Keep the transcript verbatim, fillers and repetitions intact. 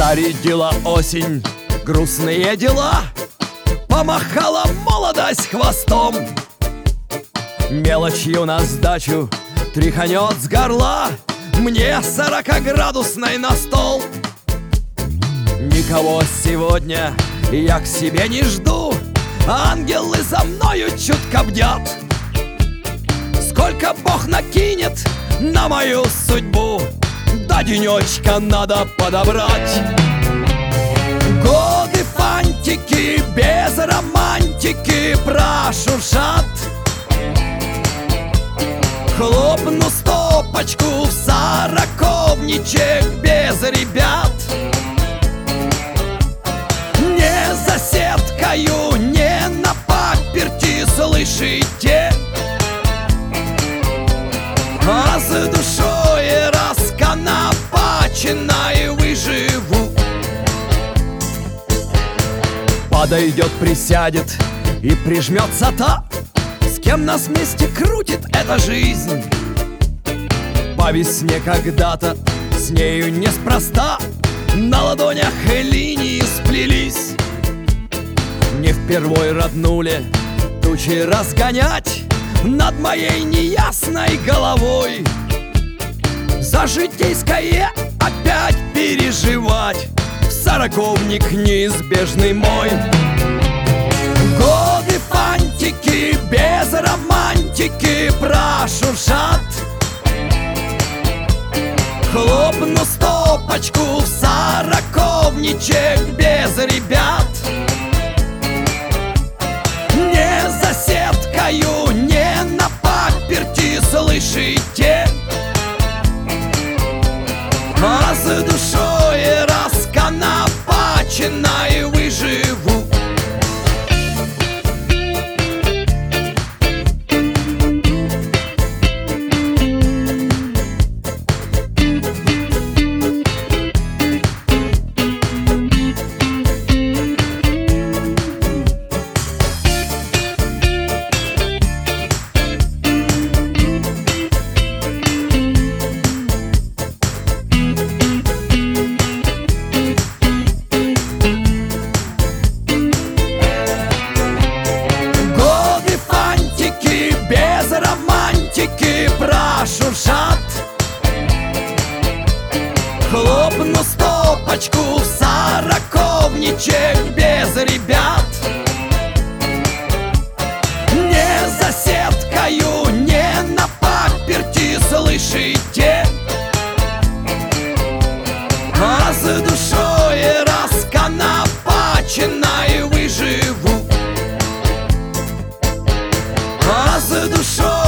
Зарядила осень грустные дела, помахала молодость хвостом. Мелочью на сдачу тряханет с горла мне сорокаградусной на стол. Никого сегодня я к себе не жду, ангелы за мною чутко бдят. Сколько Бог накинет на мою судьбу, до денечка надо подобрать. Годы фантики без романтики прошуршат. Хлопну стопочку в сороковничек без ребят. Не засеткаю, не на паперти, слышите? А с душой расконопаченной выживу. Подойдет, присядет и прижмется та, с кем нас вместе крутит эта жизнь. По весне когда-то с нею неспроста на ладонях линии сплелись. Не впервой роднули тучи разгонять над моей неясной головой. За житейское опять переживать в сороковник неизбежный мой. Годы фантики без романтики прошуршат. Хлопну стопочку в сороковничек без ребят. Не засеткаю, не на паперти, слышите? А с душой расконопаченной выживу. Прошуршат. Хлопну стопочку в сороковничек без ребят. Не засеткаю, не на паперти, слышите? А с душой расконопаченной выживу. А с душой